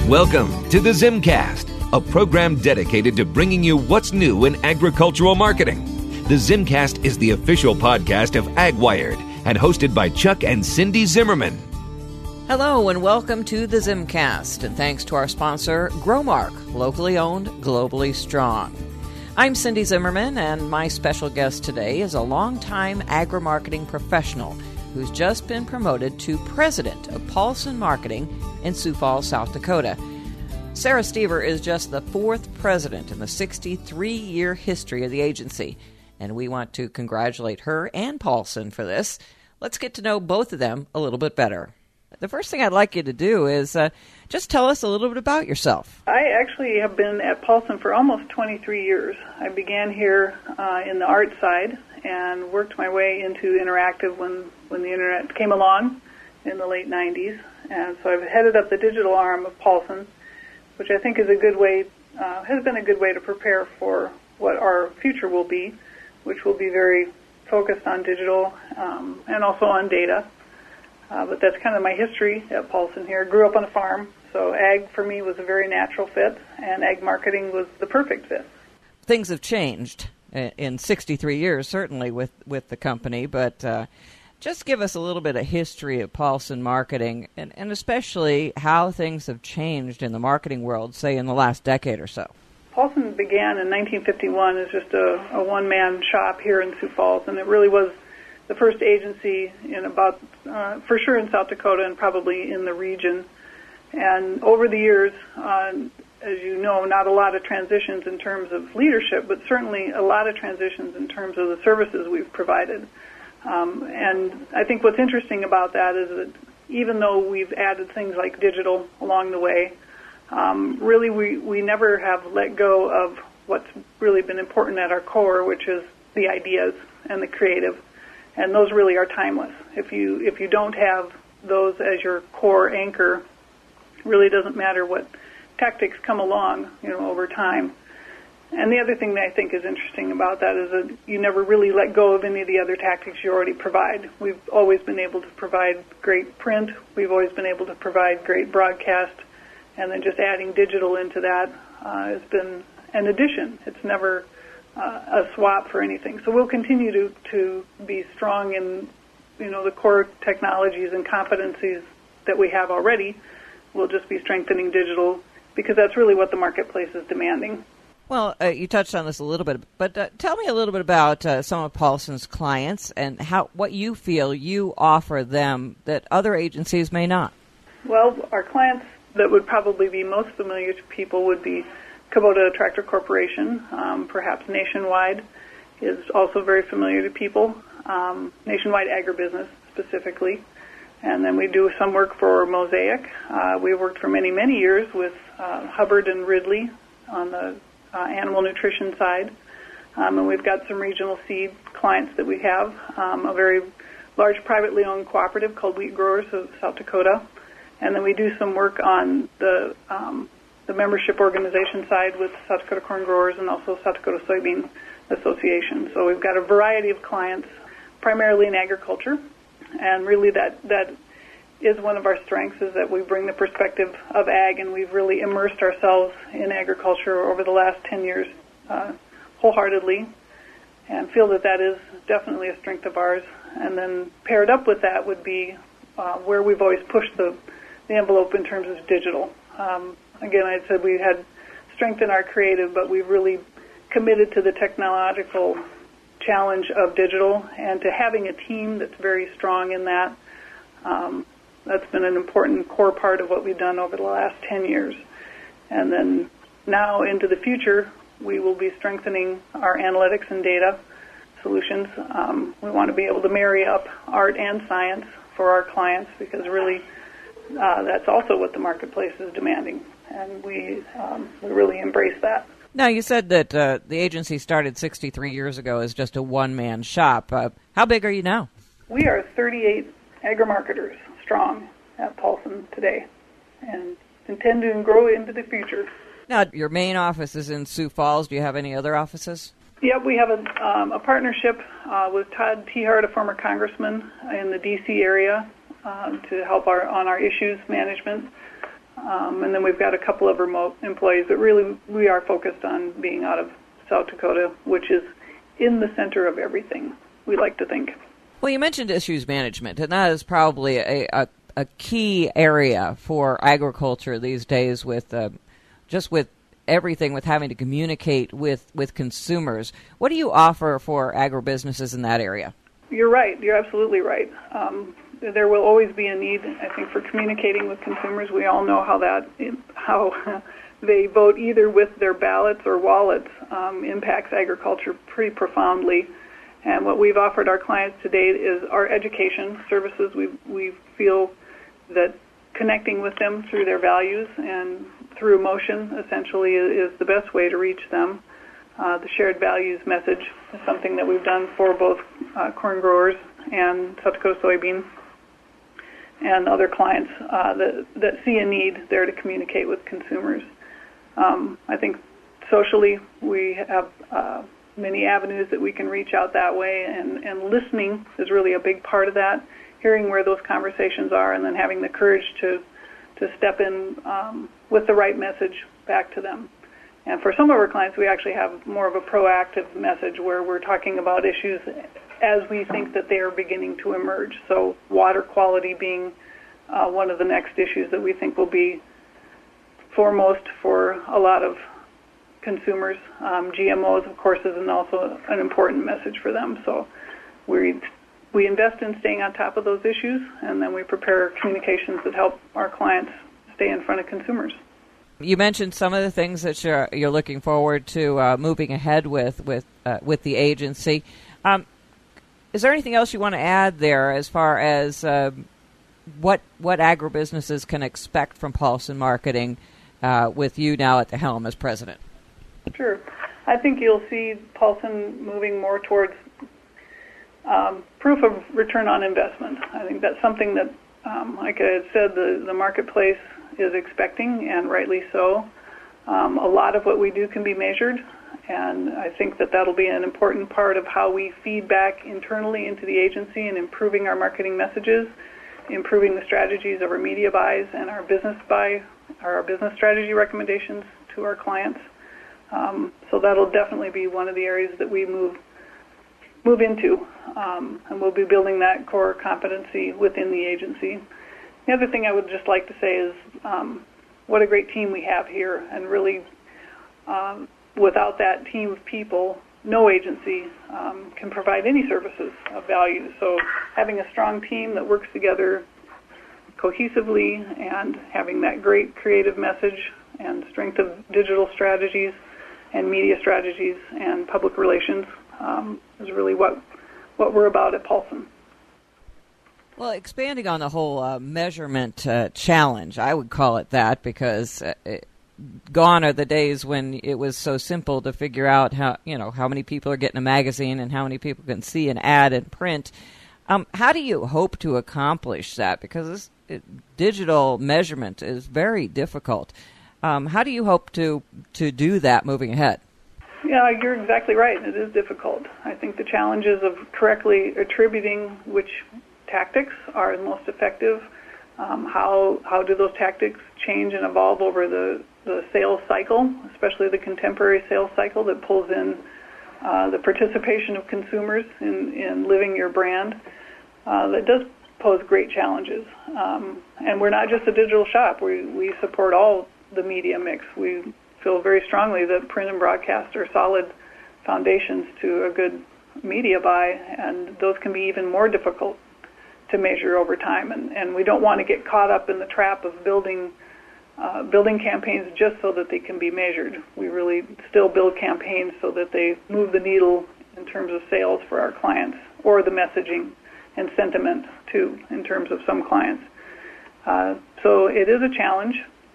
Welcome to the Zimcast, a program dedicated to bringing you what's new in agricultural marketing. The Zimcast is the official podcast of AgWired and hosted by Chuck and Cindy Zimmerman. Hello and welcome to the Zimcast, and thanks to our sponsor, Growmark, locally owned, globally strong. I'm Cindy Zimmerman, and my special guest today is a longtime agri-marketing professional who's just been promoted to president of Paulson Marketing in Sioux Falls, South Dakota. Sarah Stever is just the fourth president in the 63-year history of the agency, and we want to congratulate her and Paulson for this. Let's get to know both of them a little bit better. The first thing I'd like you to do is just tell us a little bit about yourself. I actually have been at Paulson for almost 23 years. I began here in the art side and worked my way into interactive when the internet came along in the late 90s. And so I've headed up the digital arm of Paulson, which I think is a good way, has been a good way to prepare for what our future will be, which will be very focused on digital and also on data. But that's kind of my history at Paulson here. Grew up on a farm, so ag for me was a very natural fit, and ag marketing was the perfect fit. Things have changed in 63 years, certainly, with the company, but just give us a little bit of history of Paulson Marketing, and especially how things have changed in the marketing world, say, in the last decade or so. Paulson began in 1951 as just a one-man shop here in Sioux Falls, and it really was the first agency in about, for sure in South Dakota and probably in the region. And over the years, as you know, not a lot of transitions in terms of leadership, but certainly a lot of transitions in terms of the services we've provided. And I think what's interesting about that is that even though we've added things like digital along the way, really we never have let go of what's really been important at our core, which is the ideas and the creative. And those really are timeless. If you don't have those as your core anchor, it really doesn't matter what tactics come along, over time. And the other thing that I think is interesting about that is that you never really let go of any of the other tactics you already provide. We've always been able to provide great print. We've always been able to provide great broadcast. And then just adding digital into that has been an addition. It's never a swap for anything. So we'll continue to be strong in, the core technologies and competencies that we have already. We'll just be strengthening digital because that's really what the marketplace is demanding. Well, you touched on this a little bit, but tell me a little bit about some of Paulson's clients and what you feel you offer them that other agencies may not. Well, our clients that would probably be most familiar to people would be Kubota Tractor Corporation, perhaps Nationwide is also very familiar to people, Nationwide Agribusiness specifically. And then we do some work for Mosaic. We worked for many, many years with Hubbard and Ridley on the animal nutrition side. And we've got some regional seed clients that we have, a very large privately owned cooperative called Wheat Growers of South Dakota. And then we do some work on the membership organization side with South Dakota Corn Growers and also South Dakota Soybean Association. So we've got a variety of clients, primarily in agriculture, and really that is one of our strengths is that we bring the perspective of ag, and we've really immersed ourselves in agriculture over the last 10 years wholeheartedly, and feel that is definitely a strength of ours. And then paired up with that would be where we've always pushed the envelope in terms of digital. Again, I said we had strength in our creative, but we've really committed to the technological challenge of digital and to having a team that's very strong in that. That's been an important core part of what we've done over the last 10 years. And then now into the future, we will be strengthening our analytics and data solutions. We want to be able to marry up art and science for our clients because really that's also what the marketplace is demanding. And we really embrace that. Now, you said that the agency started 63 years ago as just a one-man shop. How big are you now? We are 38 agri-marketers strong at Paulson today and intend to grow into the future. Now, your main office is in Sioux Falls. Do you have any other offices? Yep, we have a partnership with Todd Tiahrt, a former congressman in the D.C. area, to help on our issues management. and then we've got a couple of remote employees, but really we are focused on being out of South Dakota, which is in the center of everything, we like to think. Well, you mentioned issues management, and that is probably a key area for agriculture these days with just with everything, with having to communicate with consumers. What do you offer for agribusinesses in that area? You're right. You're absolutely right. There will always be a need, I think, for communicating with consumers. We all know how they vote either with their ballots or wallets impacts agriculture pretty profoundly. And what we've offered our clients to date is our education services. We feel that connecting with them through their values and through emotion essentially is the best way to reach them. The shared values message is something that we've done for both corn growers and South Dakota soybean and other clients that see a need there to communicate with consumers. I think socially we have many avenues that we can reach out that way, and listening is really a big part of that, hearing where those conversations are and then having the courage to step in with the right message back to them. And for some of our clients, we actually have more of a proactive message where we're talking about issues as we think that they are beginning to emerge. So water quality being one of the next issues that we think will be foremost for a lot of consumers. GMOs, of course, is also an important message for them. So we invest in staying on top of those issues, and then we prepare communications that help our clients stay in front of consumers. You mentioned some of the things that you're looking forward to moving ahead with the agency. Is there anything else you want to add there as far as what agribusinesses can expect from Paulson Marketing with you now at the helm as president? Sure. I think you'll see Paulson moving more towards proof of return on investment. I think that's something that, like I had said, the marketplace is expecting, and rightly so. A lot of what we do can be measured, and I think that that'll be an important part of how we feed back internally into the agency and improving our marketing messages, improving the strategies of our media buys and our business strategy recommendations to our clients. So that'll definitely be one of the areas that we move into, and we'll be building that core competency within the agency. The other thing I would just like to say is what a great team we have here, and really without that team of people, no agency can provide any services of value. So having a strong team that works together cohesively and having that great creative message and strength of digital strategies and media strategies and public relations is really what we're about at Paulson. Well, expanding on the whole measurement challenge, I would call it that, because gone are the days when it was so simple to figure out how many people are getting a magazine and how many people can see an ad in print. How do you hope to accomplish that? Because digital measurement is very difficult. How do you hope to do that moving ahead? Yeah, you're exactly right. It is difficult. I think the challenges of correctly attributing which tactics are the most effective, how do those tactics change and evolve over the sales cycle, especially the contemporary sales cycle that pulls in the participation of consumers in living your brand. That does pose great challenges. And we're not just a digital shop. We support all the media mix. We feel very strongly that print and broadcast are solid foundations to a good media buy, and those can be even more difficult to measure over time. And we don't want to get caught up in the trap of building campaigns just so that they can be measured. We really still build campaigns so that they move the needle in terms of sales for our clients, or the messaging and sentiment too in terms of some clients. So it is a challenge.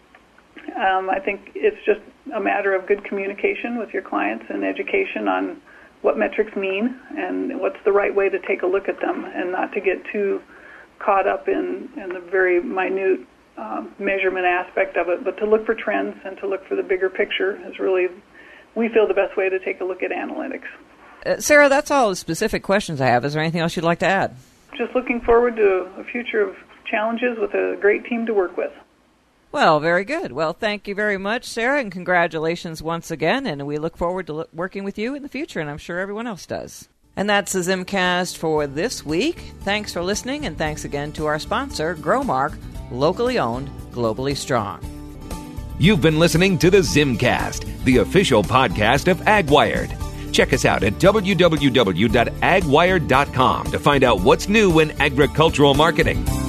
I think it's just a matter of good communication with your clients and education on what metrics mean and what's the right way to take a look at them, and not to get too caught up in the very minute measurement aspect of it, but to look for trends and to look for the bigger picture is really, we feel, the best way to take a look at analytics. Sarah, that's all the specific questions I have. Is there anything else you'd like to add? Just looking forward to a future of challenges with a great team to work with. Well, very good. Well, thank you very much, Sarah, and congratulations once again. And we look forward to working with you in the future, and I'm sure everyone else does. And that's the Zimcast for this week. Thanks for listening, and thanks again to our sponsor, Growmark, locally owned, globally strong. You've been listening to the Zimcast, the official podcast of AgWired. Check us out at www.agwired.com to find out what's new in agricultural marketing.